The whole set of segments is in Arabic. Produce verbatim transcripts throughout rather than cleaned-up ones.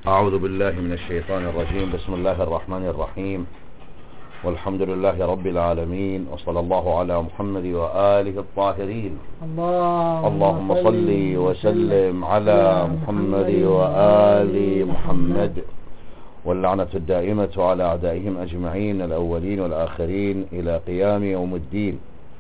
أعوذ بالله من الشيطان الرجيم. بسم الله الرحمن الرحيم، والحمد لله رب العالمين، وصلى الله على محمد وآله الطاهرين. اللهم صل وسلم على محمد وآل محمد، واللعنة الدائمة على أعدائهم أجمعين الأولين والآخرين إلى قيام يوم الدين.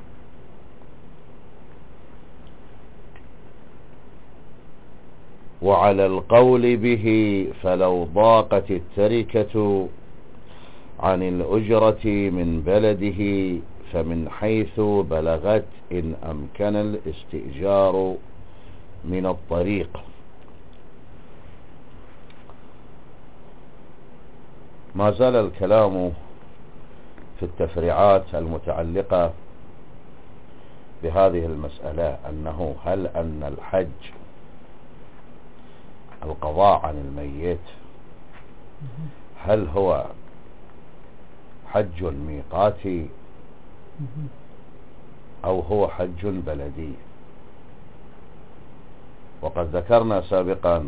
وعلى القول به فلو ضاقت التركة عن الأجرة من بلده فمن حيث بلغت إن أمكن الاستئجار من الطريق. ما زال الكلام في التفريعات المتعلقة بهذه المسألة، أنه هل أن الحج القضاء عن الميت هل هو حج ميقاتي أو هو حج بلدي؟ وقد ذكرنا سابقا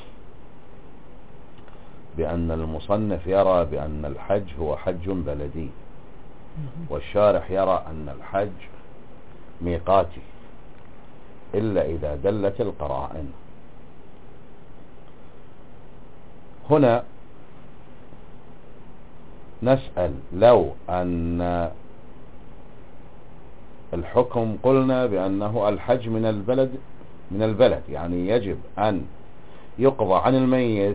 بأن المصنف يرى بأن الحج هو حج بلدي، والشارح يرى أن الحج ميقاتي إلا إذا دلت القرائن. هنا نسأل، لو أن الحكم قلنا بأنه الحج من البلد من البلد يعني يجب أن يقضى عن الميت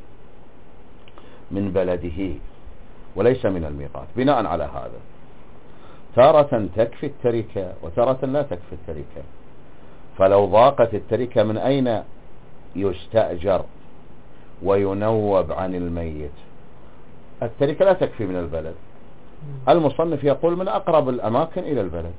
من بلده وليس من الميقات. بناء على هذا تارة تكفي التركة وتارة لا تكفي التركة، فلو ضاقت التركة من أين يستأجر وينوب عن الميت؟ التركة لا تكفي من البلد. المصنف يقول من أقرب الأماكن إلى البلد.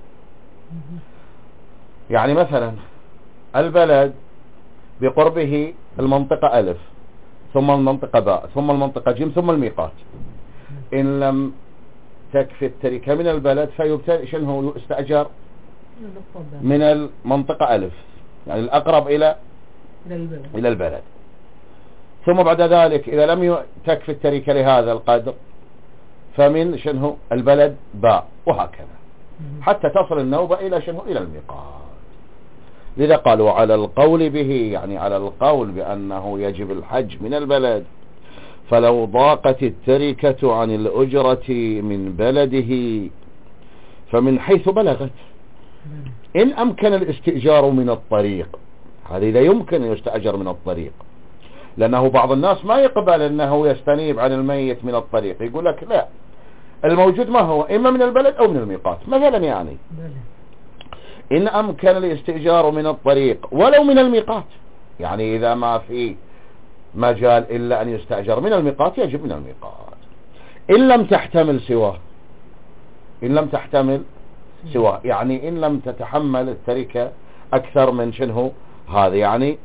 يعني مثلا البلد بقربه المنطقة ألف، ثم المنطقة باء، ثم المنطقة جيم، ثم الميقات. إن لم تكفي التركة من البلد فيبتدئ شنو يستأجر من المنطقة ألف، يعني الأقرب إلى إلى البلد. ثم بعد ذلك إذا لم تكفي التركة لهذا القدر فمن شنو البلد باء، وهكذا حتى تصل النوبة إلى شنو إلى الميقات. لذا قالوا على القول به، يعني على القول بأنه يجب الحج من البلد، فلو ضاقت التركة عن الأجرة من بلده فمن حيث بلغت إن أمكن الاستئجار من الطريق. هذه لا يمكن أن يستأجر من الطريق، لأنه بعض الناس ما يقبل أنه يستنيب عن الميت من الطريق، يقول لك لا، الموجود ما هو إما من البلد أو من الميقات. مثلا يعني إن أمكن الاستئجار من الطريق ولو من الميقات، يعني إذا ما في مجال إلا أن يستأجر من الميقات يجب من الميقات. إن لم تحتمل سواه إن لم تحتمل سواه يعني إن لم تتحمل التركة أكثر من شنه هذا، يعني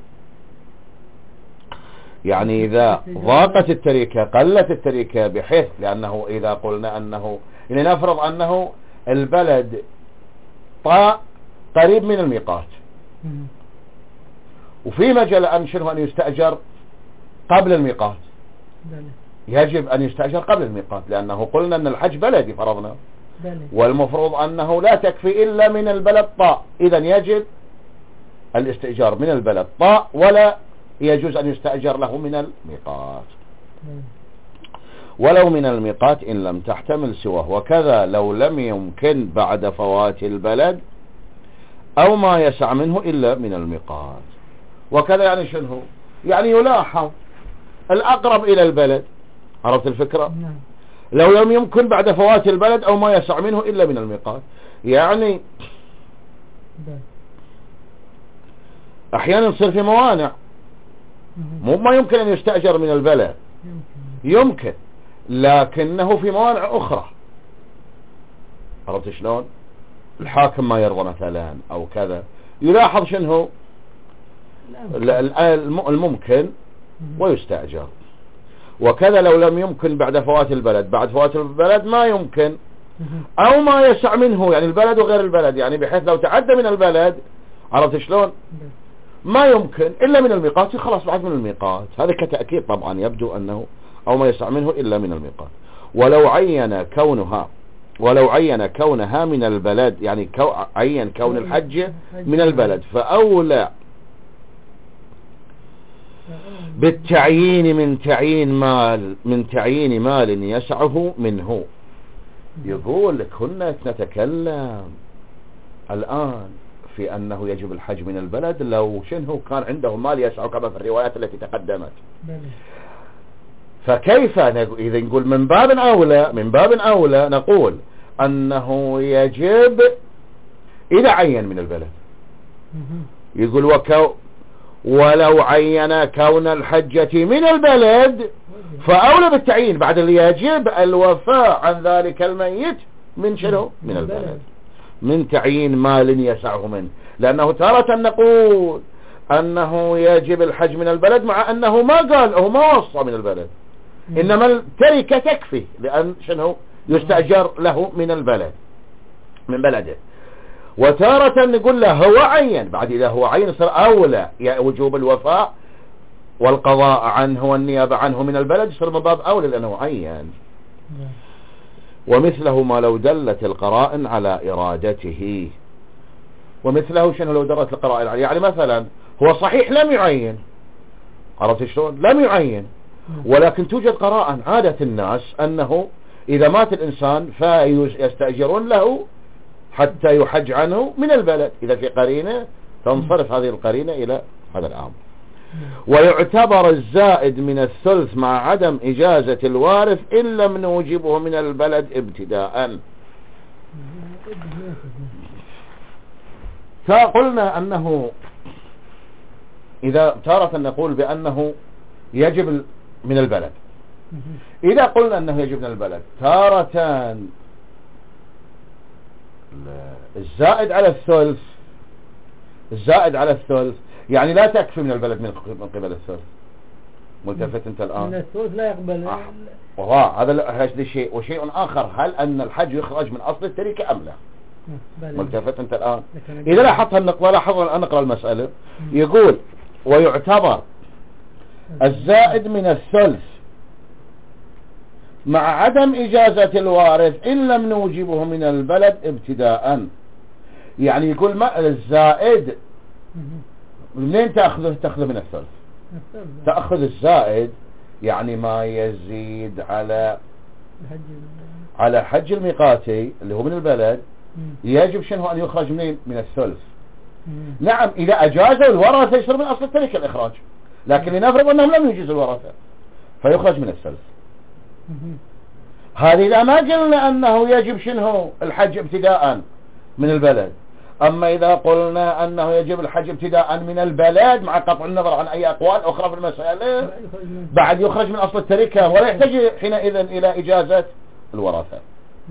يعني إذا ضاقت التركة قلت التركة بحيث، لأنه إذا قلنا أنه لنفرض أنه البلد طاء قريب من الميقات وفي مجال أن شنه أن يستأجر قبل الميقات، يجب أن يستأجر قبل الميقات، لأنه قلنا أن الحج بلدي فرضنا، والمفروض أنه لا تكفي إلا من البلد طاء، إذا يجب الاستئجار من البلد طاء ولا يجوز أن يستأجر له من الميقات. ولو من الميقات إن لم تحتمل سواه، وكذا لو لم يمكن بعد فوات البلد أو ما يسع منه إلا من الميقات. وكذا يعني شنو؟ يعني يلاحظ الأقرب إلى البلد، عرفت الفكرة؟ لو لم يمكن بعد فوات البلد أو ما يسع منه إلا من الميقات، يعني أحيانا يصير في موانع، مو ما يمكن أن يستأجر من البلد، يمكن لكنه في موانع أخرى، عرفت شلون؟ الحاكم ما يرضى مثلا أو كذا، يلاحظ شنو الممكن ويستأجر. وكذا لو لم يمكن بعد فوات البلد، بعد فوات البلد ما يمكن أو ما يسع منه، يعني البلد وغير البلد، يعني بحيث لو تعدى من البلد، عرفت شلون؟ ما يمكن إلا من الميقات خلاص بعد من الميقات. هذا كتأكيد طبعا يبدو أنه أو ما يسع منه إلا من الميقات. ولو عين كونها ولو عين كونها من البلد يعني كو عين كون الحج من البلد فأولى بالتعيين من تعيين مال من تعيين مال يسعه منه. يقول كنا نتكلم الآن في أنه يجب الحج من البلد لو شنه كان عنده مال يسعه كما في الروايات التي تقدمت. فكيف إذا نقول من باب أولى من باب أولى نقول أنه يجب إذا عين من البلد. يقول وكو ولو عين كون الحجة من البلد فأولى بالتعيين بعد اللي يجب الوفاء عن ذلك الميت من شنو من البلد من تعيين مال يسعه منه. لأنه تارة نقول أنه يجب الحج من البلد مع أنه ما قال هو ما وصى من البلد إنما التركة تكفي لأن شنو يستأجر له من البلد من بلده. وتارة نقول له هو عين بعد إذا هو عين صار أولى وجوب الوفاء والقضاء عنه والنيابة عنه من البلد يصير من باب أولى لأنه عين. ومثله ما لو دلت القرائن على إرادته. ومثله شنو لو دلت القرائن على يعني مثلا هو صحيح لم يعين عرفت شلون لم يعين ولكن توجد قرائن عادة الناس أنه إذا مات الإنسان فيستأجرون له حتى يحج عنه من البلد. إذا في قرينة تنصرف هذه القرينة إلى هذا الأمر. ويعتبر الزائد من الثلث مع عدم إجازة الوارث إن لم نوجبه من البلد ابتداء. فقلنا أنه إذا تارة نقول بأنه يجب من البلد. إذا قلنا أنه يجب من البلد تارة الزائد على الثلث الزائد على الثلث يعني لا تكفي من البلد من قبل الثلث. ملتفت انت الآن من الثلث لا يقبل آه. هذا هذا شيء. وشيء آخر هل أن الحج يخرج من أصل التركة أم لا؟ ملتفت انت الآن إذا لاحظت النقطة لاحظ الآن نقرأ المسألة. يقول ويعتبر الزائد من الثلث مع عدم إجازة الوارث إن لم نوجبه من البلد ابتداء. يعني يقول ما الزائد منين تأخذه تأخذه من الثلث تأخذ الزائد يعني ما يزيد على على حج الميقاتي اللي هو من البلد يجب شنو أن يخرج منين من الثلث. نعم إذا أجازه الورثة يصير من أصل التركة الإخراج لكن لنفرض أنهم لم يجيز الورثة فيخرج من الثلث. هذه إذا ما قلنا أنه يجب شنو الحج ابتداء من البلد. أما إذا قلنا أنه يجب الحج ابتداء من البلد مع قطع النظر عن أي أقوال أخرى في المسألة بعد يخرج من أصل التركة ولا يحتاج حينئذ إلى إجازة الورثة.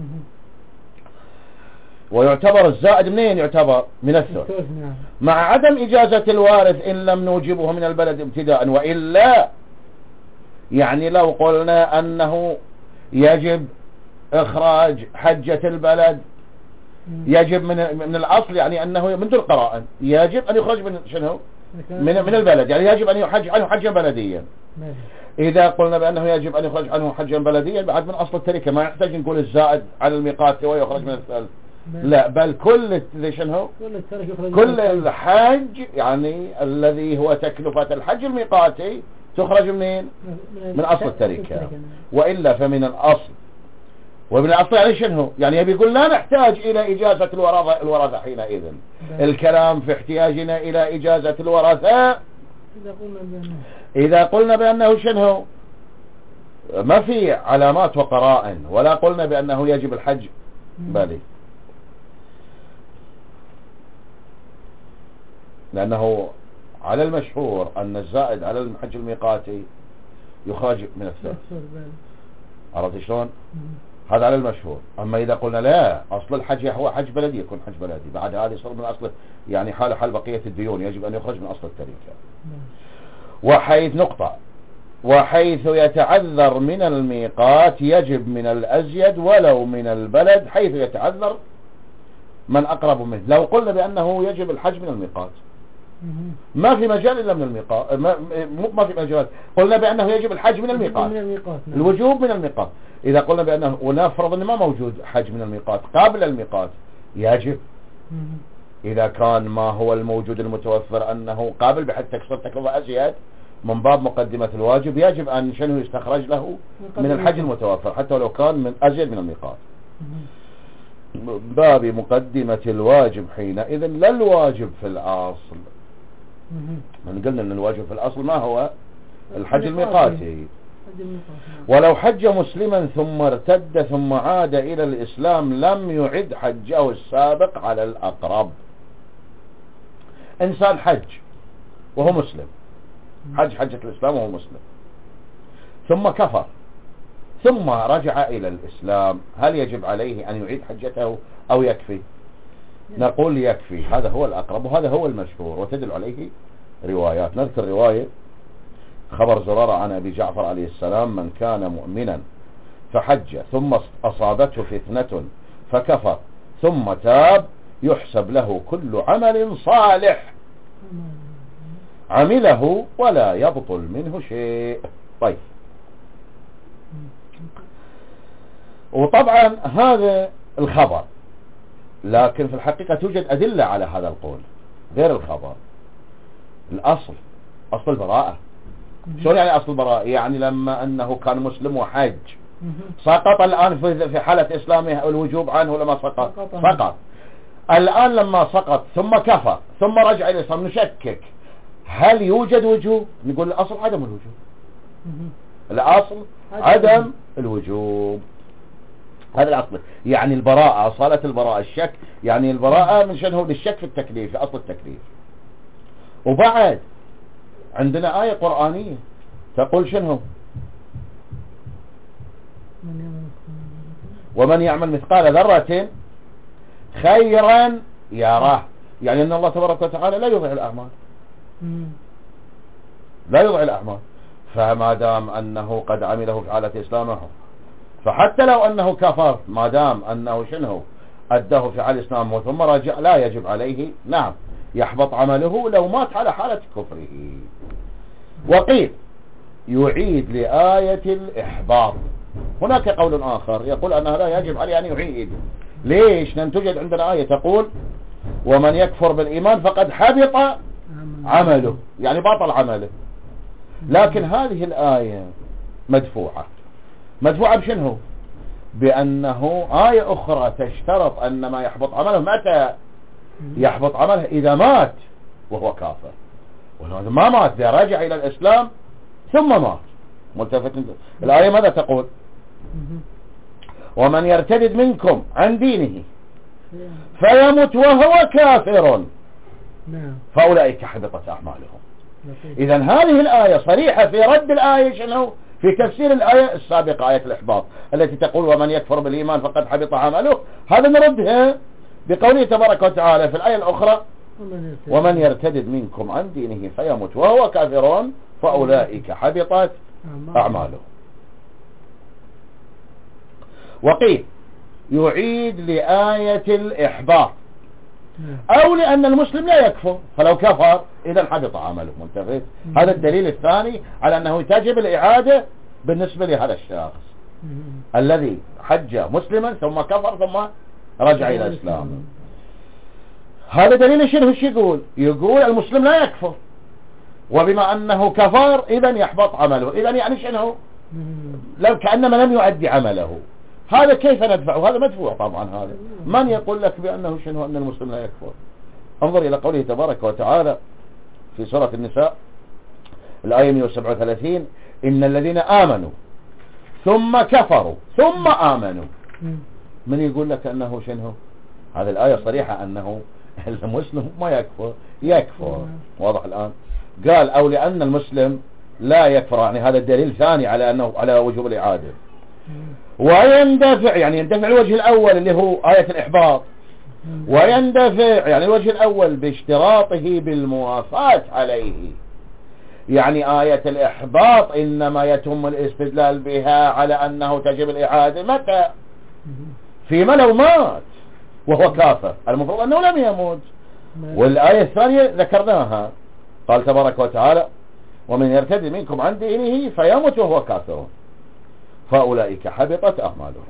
ويعتبر الزائد منين يعتبر من الثلث مع عدم إجازة الوارث إن لم نوجبه من البلد ابتداء. وإلا يعني لو قلنا أنه يجب إخراج حجة البلد يجب من من الأصل يعني أنه من دون قرائن يجب أن يخرج من شنو من من البلد يعني يجب أن يحج عنه حجا بلديا. إذا قلنا بأنه يجب أن يخرج عنه حجا بلديا بعد من أصل التركة ما يحتاج نقول الزائد على الميقات ويخرج من الثلث لا بل كل شنو كل الحج يعني الذي هو تكلفة الحج الميقاتي تخرج منين من أصل التركة. وإلا فمن الأصل ومن الأصل يعني شنو يعني يبي يقول لا نحتاج إلى إجازة الورثة الورثة حينئذ. الكلام في احتياجنا إلى إجازة الورثة إذا قلنا بأنه شنو ما في علامات وقرائن ولا قلنا بأنه يجب الحج بالي لأنه على المشهور أن الزائد على الحج الميقاتي يخرج من الثلث. عرفت شلون هذا على المشهور. أما إذا قلنا لا أصل الحج هو حج بلدي يكون حج بلدي بعد هذا يصير من أصل يعني حال حال بقية الديون يجب أن يخرج من أصل التركة. وحيث نقطة وحيث يتعذر من الميقات يجب من الأزيد ولو من البلد حيث يتعذر من أقرب منه. لو قلنا بأنه يجب الحج من الميقات ما في مجال إلا من الميقات، ما, ما في مجال. قلنا بأنه يجب الحج من الميقات، من الميقات نعم. الوجوب من الميقات. إذا قلنا بأنه، ونفرض أنه ما موجود حج من الميقات قبل الميقات، يجب. إذا كان ما هو الموجود المتوفر أنه قابل بحيث تكسر تكلفة أزيد من باب مقدمة الواجب، يجب أن شنو يستخرج له من الحج المتوفر حتى لو كان من أزيد من الميقات. باب مقدمة الواجب حينئذ لا الواجب في الأصل. من قلنا أن الواجب في الأصل ما هو الحج الميقاتي. ولو حج مسلما ثم ارتد ثم عاد إلى الإسلام لم يعد حجه السابق على الأقرب. إنسان حج وهو مسلم، حج حجة الإسلام وهو مسلم، ثم كفر ثم رجع إلى الإسلام، هل يجب عليه أن يعيد حجته أو يكفي؟ نقول يكفي، هذا هو الأقرب وهذا هو المشهور، وتدل عليه روايات. نذكر رواية خبر زرارة عن أبي جعفر عليه السلام: من كان مؤمنا فحج ثم أصابته فتنة فكفر ثم تاب يحسب له كل عمل صالح عمله ولا يبطل منه شيء. طيب، وطبعا هذا الخبر، لكن في الحقيقة توجد أدلة على هذا القول غير الخبر. الأصل أصل البراءة. شو يعني أصل البراءة؟ يعني لما أنه كان مسلم وحج سقط الآن في حالة إسلامه الوجوب عنه ولا ما سقط؟ سقط. الآن لما سقط ثم كفر ثم رجع إلى الإسلام نشكك هل يوجد وجوب؟ نقول الأصل عدم الوجوب. الأصل عدم الوجوب، هذا الأصل. يعني البراءة، أصالة البراءة الشك، يعني البراءة من شأنه للشك في التكليف، في أصل التكليف. وبعد عندنا آية قرآنية تقول شنو؟ ومن يعمل مثقال ذرة خيرا يراه. يعني أن الله تبارك وتعالى لا يضيع الأعمال، لا يضيع الأعمال. فما دام أنه قد عمله في حالة إسلامه، فحتى لو أنه كفر ما دام أنه شنو أداه في حال إسلامه ثم رجع لا يجب عليه، نعم يحبط عمله لو مات على حالة كفره. وقيل يعيد لآية الإحباط. هناك قول آخر يقول أنه لا يجب عليه أن يعيد. ليش؟ لأن توجد عندنا آية تقول ومن يكفر بالإيمان فقد حبط عمله، يعني باطل عمله. لكن هذه الآية مدفوعة. مدفوعة بشنو؟ بأنه آية أخرى تشترط أن ما يحبط عمله متى يحبط عمله؟ إذا مات وهو كافر. وهذا ما مات، إذا رجع إلى الإسلام ثم مات. ملتفت. الآية ماذا تقول؟ ومن يرتد منكم عن دينه فيمت وهو كافر فأولئك حبطت أعمالهم. إذا هذه الآية صريحة في رد الآية شنو؟ في تفسير الآية السابقة، آية الإحباط التي تقول ومن يكفر بالإيمان فقد حبط عمله. هذا نردها بقوله تبارك وتعالى في الآية الأخرى ومن يرتد منكم عن دينه فيمت وهو كافر فأولئك حبطت أعماله. وقيل يعيد لآية الإحباط أو لأن المسلم لا يكفر، فلو كفر إذا حبط عمله. منتبه؟ هذا الدليل الثاني على أنه تجب الإعادة بالنسبة لهذا الشخص الذي حج مسلما ثم كفر ثم رجع إلى الإسلام. هذا دليل شنو؟ ايش يقول؟ يقول المسلم لا يكفر، وبما أنه كفر إذا يحبط عمله. إذا يعني شنو؟ لو كأنما لم يؤدي عمله. هذا كيف ندفعه؟ هذا مدفوع طبعا. هذا من يقول لك بأنه شنو أن المسلم لا يكفر؟ انظر إلى قوله تبارك وتعالى في سورة النساء الآية مئة وسبعة وثلاثين إن الذين آمنوا ثم كفروا ثم آمنوا. من يقول لك أنه شنو؟ هذه الآية صريحة أنه المسلم ما يكفر. يكفر. واضح الآن؟ قال أو لأن المسلم لا يكفر، يعني هذا الدليل ثاني على أنه على وجوب الإعادة. ويندفع، يعني يندفع الوجه الأول اللي هو آية الإحباط، ويندفع يعني الوجه الأول باشتراطه بالموافاة عليه. يعني آية الإحباط إنما يتم الاستدلال بها على أنه تجب الإعادة متى؟ فيما لو مات وهو كافر، المفروض أنه لم يموت. والآية الثانية ذكرناها، قال تبارك وتعالى ومن يرتد منكم عن دينه فيمت وهو كافر فأولئك حبطت أعمالهم.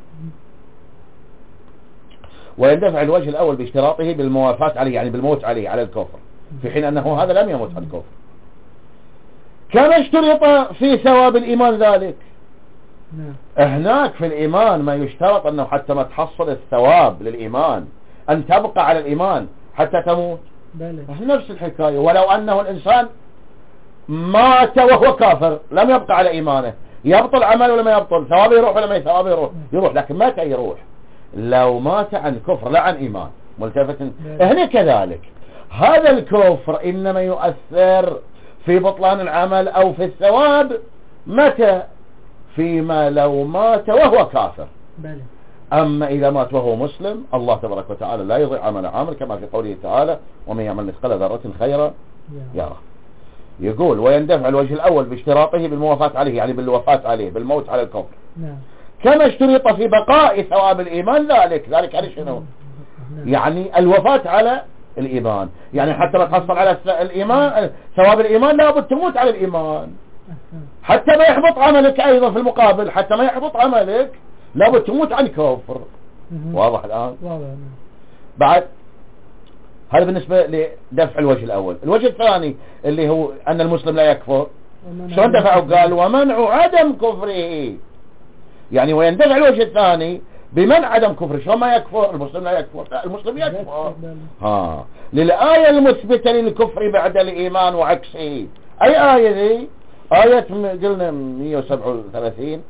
ويندفع الوجه الأول باشتراطه بالموافاة عليه، يعني بالموت عليه على الكفر، في حين أنه هذا لم يمت على الكفر. كان اشترط في ثواب الإيمان ذلك. هناك في الإيمان ما يشترط أنه حتى ما تحصل الثواب للإيمان أن تبقى على الإيمان حتى تموت. نفس الحكاية، ولو أنه الإنسان مات وهو كافر لم يبقى على إيمانه، يبطل عمله ولا ما يبطل، ثوابه يروح ولا ما ثوابه يروح يروح لكن متى يروح؟ لو مات عن كفر لا عن إيمان. ملتفت هنا كذلك هذا الكفر إنما يؤثر في بطلان العمل أو في الثواب متى؟ فيما لو مات وهو كافر. بلى. أما إذا مات وهو مسلم الله تبارك وتعالى لا يضيع عمل عامل، كما في قوله تعالى ومن يعمل مثقال ذرة خيرا يرى. يقول ويندفع الوجه الأول باشتراطه بالموافاة عليه، يعني بالوفاة عليه بالموت على الكفر. نعم. كما اشترط في بقاء ثواب الإيمان ذلك ذلك يعني شنو؟ يعني الوفاة على الإيمان، يعني حتى ما تحصل على الإيمان ثواب الإيمان لابد تموت على الإيمان، حتى ما يحبط عملك أيضا في المقابل، حتى ما يحبط عملك لابد تموت عن كفر. واضح الآن؟ واضح. بعد هذا بالنسبة لدفع الوجه الأول. الوجه الثاني اللي هو أن المسلم لا يكفر، شلون دفعه؟ قال ومنع عدم كفره، يعني ويندفع الوجه الثاني بمنع عدم كفره. شلون ما يكفر؟ المسلم لا يكفر، لا المسلم يكفر. ها للآية المثبتة للكفر بعد الإيمان وعكسه. أي آية ذي؟ آية قلنا مية وسبعة وثلاثين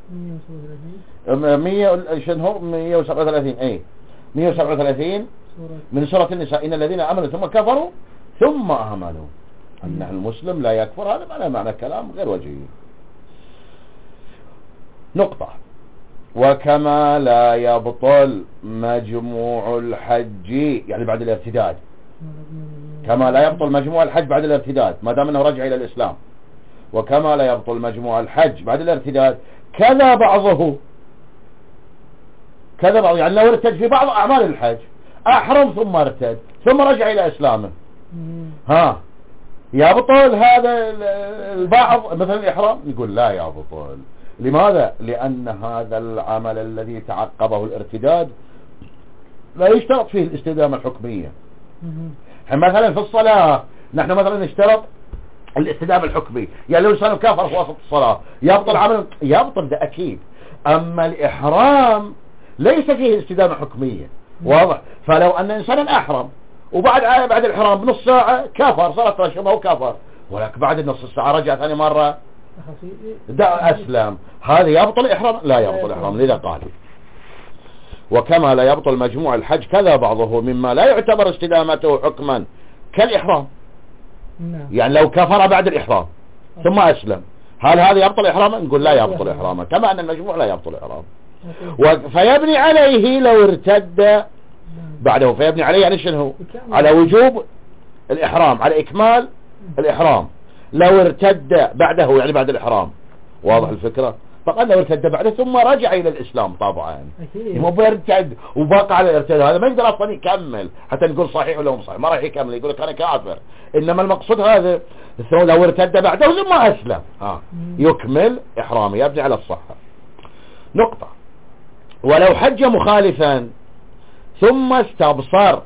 مية شنو مية وسبعة وثلاثين اي مية وسبعة وثلاثين من سورة النساء إن الذين آمنوا ثم كفروا ثم آمنوا. أن المسلم لا يكفر هذا معنى معنى كلام غير وجهي. نقطة. وكما لا يبطل مجموع الحج، يعني بعد الارتداد، كما لا يبطل مجموع الحج بعد الارتداد ما دام انه رجع الى الاسلام، وكما لا يبطل مجموع الحج بعد الارتداد كذا بعضه كذا بعضه، يعني لو ارتد في بعض اعمال الحج احرم ثم ارتد ثم رجع الى اسلامه، ها يبطل هذا البعض مثل الاحرام؟ نقول لا يبطل. لماذا؟ لأن هذا العمل الذي تعقبه الارتداد لا يشترط فيه الاستدامة الحكمية. مثلا في الصلاة نحن مثلا نشترط الاستدامة الحكمي، يعني لو إنسان كافر في وسط الصلاة يبطل عمل، يبطل ده أكيد. أما الإحرام ليس فيه استدامة حكمية، واضح؟ فلو أن إنسانا أحرم وبعد بعد الإحرام بنص ساعة كافر صارت رشمه وكافر، ولكن بعد نص الساعة رجع ثاني مرة ده أسلم، هذا يبطل إحرام؟ لا يبطل إحرام. لذا قال وكما لا يبطل مجموع الحج كذا بعضه مما لا يعتبر استدامته حكما كالإحرام. يعني لو كفر بعد الإحرام ثم أسلم هل هذا يبطل إحراما؟ نقول لا يبطل إحراما، كما أن المجموع لا يبطل إحرام. فيبني عليه لو ارتد بعده، فيبني عليه يعني شنو؟ على وجوب الإحرام، على إكمال الإحرام. لو ارتد بعده يعني بعد الإحرام، واضح الفكرة؟ فقال لو ارتد بعده ثم رجع إلى الإسلام طبعا مو بيرتد وبقى على الارتداد، هذا ما يقدر أصلا يكمل حتى نقول صحيح ولا مو صحيح، ما راح يكمل يقول لك أنا كافر. إنما المقصود هذا لو ارتد بعده ثم أسلم ها يكمل إحرامه، يبني على الصحة. نقطة. ولو حج مخالفا ثم استبصر،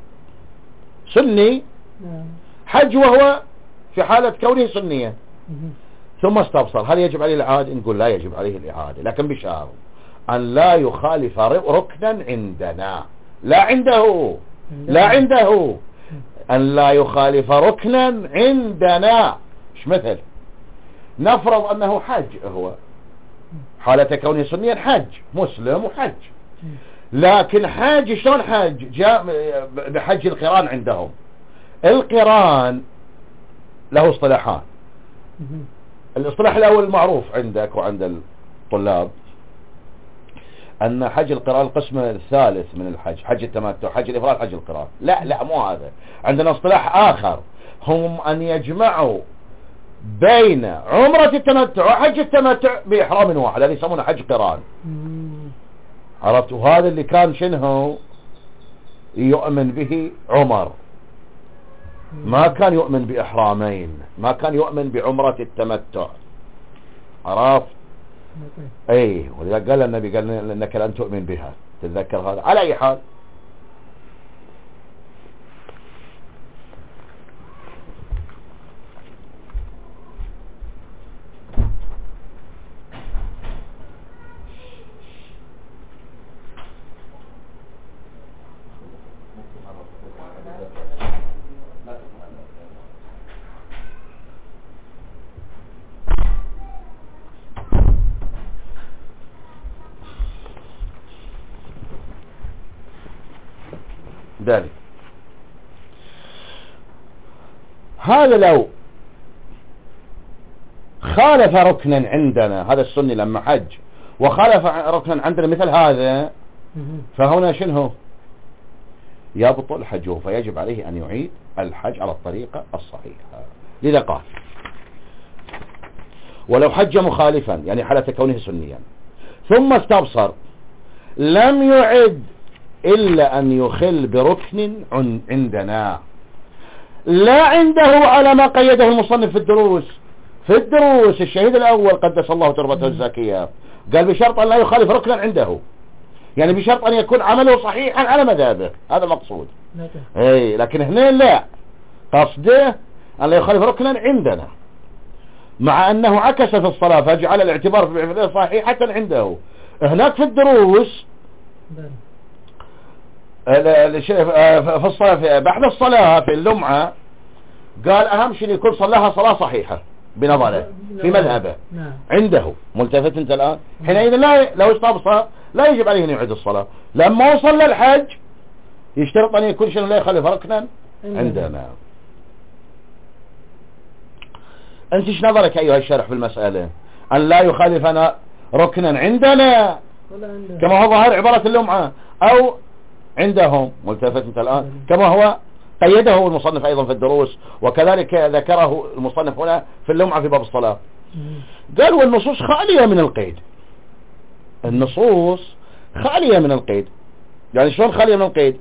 سني حج وهو في حالة كونه سنية ثم استبصر، هل يجب عليه الإعادة؟ نقول لا يجب عليه الإعادة، لكن بشرط أن لا يخالف ركنا عندنا، لا عنده لا عنده أن لا يخالف ركنا عندنا. مش مثل نفرض أنه حج، هو حالة كونه سنيا حج مسلم وحج، لكن حاج شلون حج؟ جاء بحج القران عندهم. القران له اصطلاحان. الاصطلاح الأول المعروف عندك وعند الطلاب أن حج القران القسم الثالث من الحج، حج التمتع، حج الإفراد، حج القران. لا لا مو هذا، عندنا اصطلاح آخر، هم أن يجمعوا بين عمرة التمتع وحج التمتع بإحرام واحد، هذا يسمونه حج قران. عرفت؟ وهذا اللي كان شنو يؤمن به عمر ما كان يؤمن بإحرامين، ما كان يؤمن بعمرة التمتع. عرفت؟ اي، ولذلك قال النبي قال انك لن تؤمن بها. تتذكر هذا؟ على اي حال ذلك هذا لو خالف ركنا عندنا، هذا السني لما حج وخالف ركنا عندنا مثل هذا، فهنا شنو؟ يبطل حجه، فيجب عليه أن يعيد الحج على الطريقة الصحيحة. لذا قال ولو حج مخالفا، يعني حالة كونه سنيا، ثم استبصر لم يعد إلا أن يخل بركن عندنا، لا عنده على ما قيده المصنف في الدروس. في الدروس الشهيد الأول قدس الله تربته الزاكية قال بشرط أن لا يخالف ركنا عنده، يعني بشرط أن يكون عمله صحيحا على مذهبه، هذا مقصود. اي، لكن هنا لا، قصده أن لا يخالف ركنا عندنا، مع أنه عكس في الصلاة فجعل الاعتبار في صحيحة عنده. هناك في الدروس في الصلاة بعد الصلاة في اللمعة قال أهم شيء يكون صلاها صلاة صحيحة بنظره في مذهبه عنده. ملتفت انت الآن؟ حينئذ لا، لو استبصر لا يجب عليه أن يعيد الصلاة. لما وصل للحج يشترط أن يكون شيء لا يخالف ركنا عندنا. انت ايش نظرك ايها الشرح في المسألة؟ أن لا يخالفنا ركنا عندنا كما هو ظاهر عبارة اللمعة، أو عندهم. ملتفت انت الآن؟ كما هو قيده المصنف أيضا في الدروس، وكذلك ذكره المصنف هنا في اللمعة في باب الصلاة. قال والنصوص خالية من القيد. النصوص خالية من القيد، يعني شلون خالية من القيد؟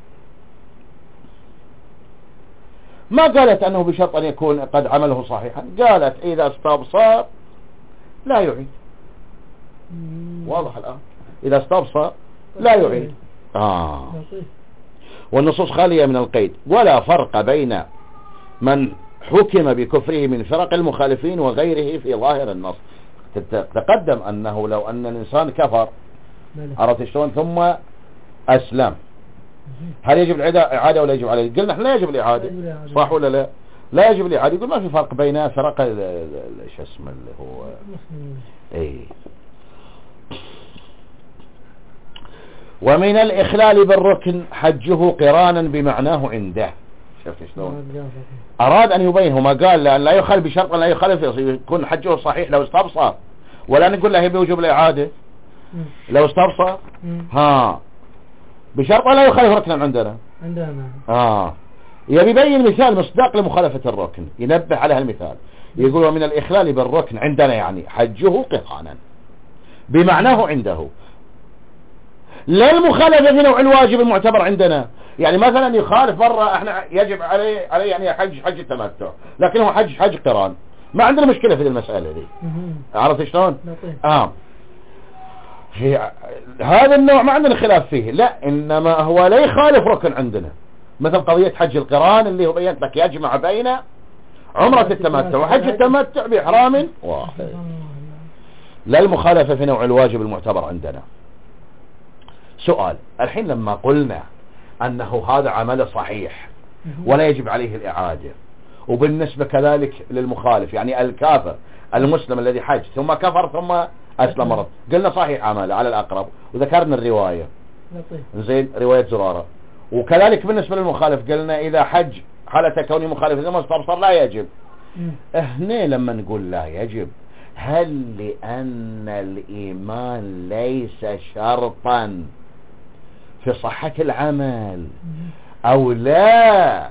ما قالت أنه بشرط أن يكون قد عمله صحيحا، قالت إذا استبصر لا يعيد. واضح الآن؟ إذا استبصر لا يعيد. آه. والنصوص خالية من القيد، ولا فرق بين من حكم بكفره من فرق المخالفين وغيره في ظاهر النص. تقدم أنه لو أن الإنسان كفر، عرفت شلون، ثم أسلم، هل يجب الإعادة ولا يجب عليه؟ قلنا احنا لا يجب الإعادة، صح ولا لا؟ لا يجب الإعادة. يقول ما في فرق بين فرق شو اسمه اللي هو اي. ومن الإخلال بالركن حجه قرانا بمعناه عنده. شفت شلون؟ أراد أن يبين، هما قال لأن لا يخالف بشرط لا يخالف يكون حجه صحيح لو استبصر، ولا نقول له بوجوب الإعادة لو استبصر. ها، بشرط لا يخالف ركنا عندنا عندنا اه يبي يبين مثال مصداق لمخالفة الركن، ينبه على هالمثال. يقول ومن الإخلال بالركن عندنا يعني حجه قرانا بمعناه عنده، لا المخالفة في نوع الواجب المعتبر عندنا. يعني مثلا يخالف مرة احنا يجب عليه عليه يعني حج حج التمتع، لكن هو حج حج قران، ما عندنا مشكلة في المسألة دي. عرفت شلون؟ اه في هذا النوع ما عندنا خلاف فيه، لا انما هو لا يخالف ركن عندنا، مثل قضية حج القران اللي هو بينت لك يجمع بين عمرة التمتع وحج التمتع بإحرام واحد، لا المخالفة في نوع الواجب المعتبر عندنا. سؤال الحين لما قلنا أنه هذا عمل صحيح ولا يجب عليه الإعادة، وبالنسبة كذلك للمخالف يعني الكافر المسلم الذي حج ثم كفر ثم أسلم مرة، قلنا صحيح عمله على الأقرب، وذكرنا الرواية زين رواية زرارة. وكذلك بالنسبة للمخالف قلنا إذا حج حالة كونه مخالف ثم استبصر لا يجب. هنا لما نقول لا يجب، هل لأن الإيمان ليس شرطا في صحة العمل، أو لا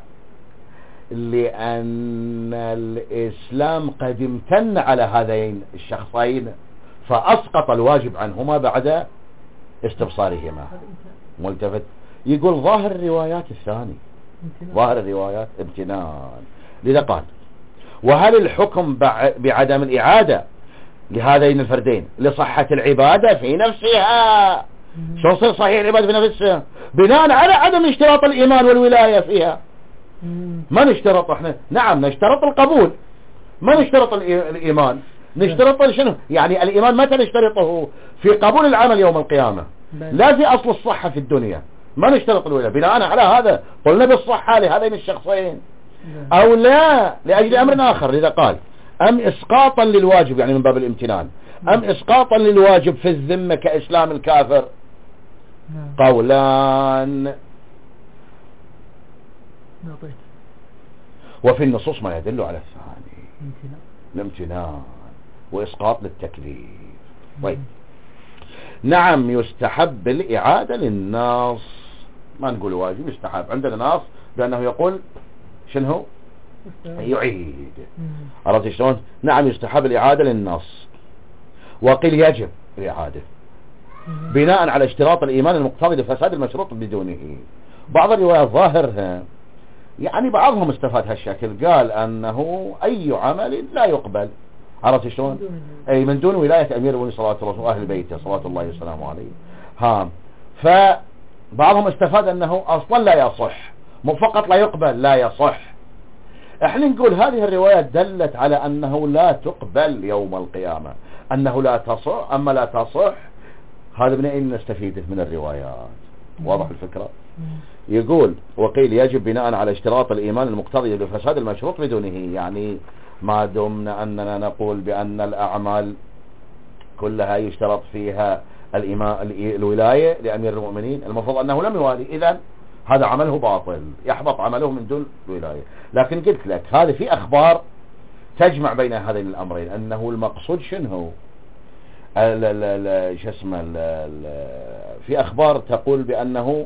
لأن الإسلام قد امتن على هذين الشخصين فأسقط الواجب عنهما بعد استبصارهما؟ ملتفت. يقول ظاهر الروايات الثاني ظاهر الروايات امتنان. لذا قال وهل الحكم بعدم الإعادة لهذين الفردين لصحة العبادة في نفسها؟ شو يصير صحيح العبادة في نفسها بناء على عدم اشتراط الإيمان والولاية فيها؟ ما نشترط احنا، نعم نشترط القبول، ما نشترط الإيمان. نشترط شنو؟ يعني الإيمان متى نشترطه؟ في قبول العمل يوم القيامة، لا في أصل الصحة في الدنيا. ما نشترط الولاية بناء على هذا قلنا بالصحة لهذين الشخصين أو لا لأجل أمر آخر. لذا قال أم إسقاطا للواجب، يعني من باب الامتنان، أم إسقاطا للواجب في الذمة كإسلام الكافر؟ قولان، وفي النصوص ما يدل على الثاني الامتنان وإسقاط للتكليف. طيب نعم يستحب الإعادة للناس، ما نقول واجب، يستحب. عندنا ناس بأنه يقول شنو يعيد، عرفت شلون؟ نعم يستحب الإعادة للناس، وقيل يجب الإعادة بناء على اشتراط الإيمان المقتضي لفساد المشروط بدونه. بعض الروايات ظاهرها يعني بعضهم استفاد هالشكل، قال أنه أي عمل لا يقبل، عرفت شلون؟ أي من دون ولاية أمير المؤمنين صلى الله عليه وسلم وأهل بيته صلى الله عليه وسلم عليه. ها فبعضهم استفاد أنه أصلا لا يصح، مو فقط لا يقبل، لا يصح. احنا نقول هذه الروايات دلت على أنه لا تقبل يوم القيامة، أنه لا تصح. أما لا تصح هذا من أين نستفيده؟ من الروايات. واضح الفكرة؟ يقول وقيل يجب بناء على اشتراط الإيمان المقتضي لفساد المشروط بدونه، يعني ما دمنا أننا نقول بأن الأعمال كلها يشترط فيها الإيمان الولاية لأمير المؤمنين، المفروض أنه لم يوالي، إذن هذا عمله باطل، يحبط عمله من دون ولاية. لكن قلت لك هذه في أخبار تجمع بين هذين الأمرين، أنه المقصود شنو شو اسمه، في أخبار تقول بأنه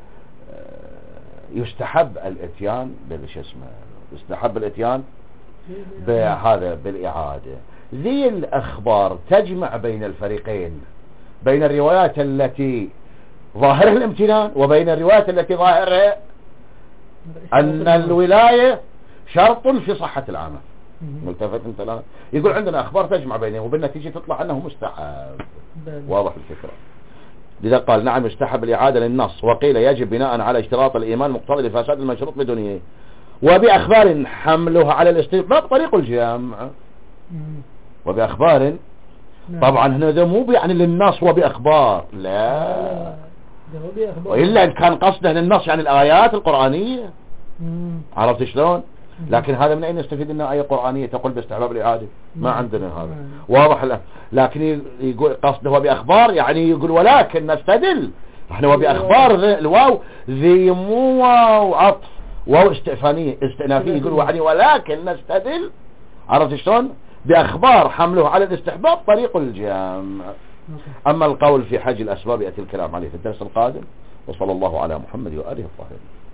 يستحب الاتيان بالشو اسمه، يستحب الاتيان بهذا بالإعادة. ذي الأخبار تجمع بين الفريقين، بين الروايات التي ظاهرها الامتنان وبين الروايات التي ظاهرها أن الولاية شرط في صحة العمل. ملتفت انت الآن؟ يقول عندنا أخبار تجمع بينهم وبالنتيجة تطلع أنه مستحب. واضح الفكرة؟ لذا قال نعم يستحب الإعادة للنص، وقيل يجب بناء على اشتراط الإيمان مقتضي لفساد المشروط بدونه، وبأخبار حملها على الاستيطاب طريق الجامع. وبأخبار طبعا هنا مو يعني للنص وبأخبار، لا، وإلا إن كان قصده للنص يعني الآيات القرآنية، عرفت شلون؟ لكن هذا من أين نستفيد أنها آية قرآنية تقول باستحباب الإعادة؟ ما عندنا هذا. واضح لا. لكن يقول قصده وبأخبار يعني يقول ولكن نستدل احنا وبأخبار الواو ذي مو واو عطف، واو استئفانية استئنافية، يقول يعني ولكن نستدل، عرفت شلون؟ بأخبار حمله على الاستحباب طريق الجامع. أما القول في حج الأسباب يأتي الكلام عليه في الدرس القادم. وصلى الله على محمد وآله الطاهرين.